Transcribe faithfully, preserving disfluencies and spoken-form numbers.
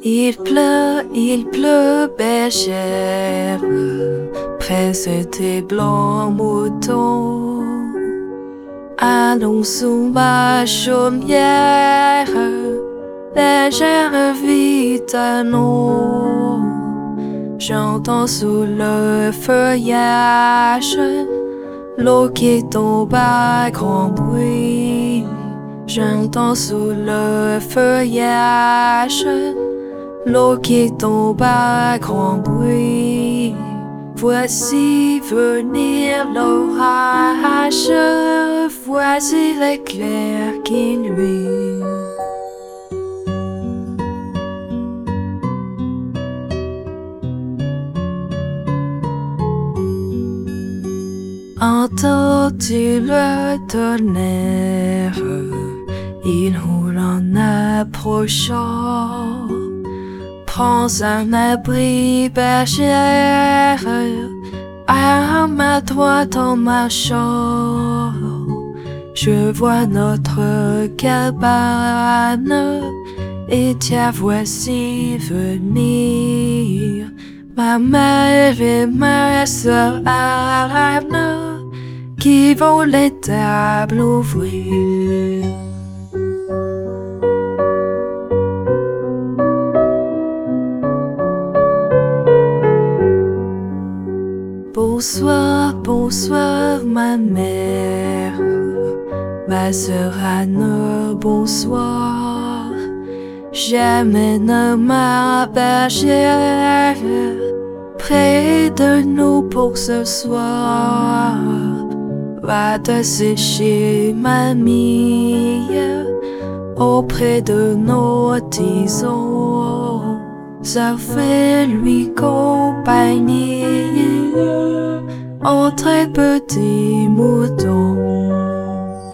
Il pleut, il pleut, bergère, presse tes blancs moutons. Allons sous ma chaumière, bergère vite à nous. J'entends sous le feuillage l'eau qui tombe à grand bruit. J'entends sous le feuillage l'eau qui tombe à grand bruit. Voici venir l'orage, voici l'éclair qui nuit. Entends-tu le tonnerre? Il roule en approchant. Prends un abri, bergère, arme-toi en marchant. Je vois notre cabane et tiens voici venir ma mère et ma sœur Anne qui vont les tables ouvrir. Bonsoir, bonsoir ma mère, ma sœur Anne, bonsoir. J'amène ma bergère près de nous pour ce soir. Va te sécher, mamie, auprès de nos tisons. Ça fait lui compagnie entre petits moutons.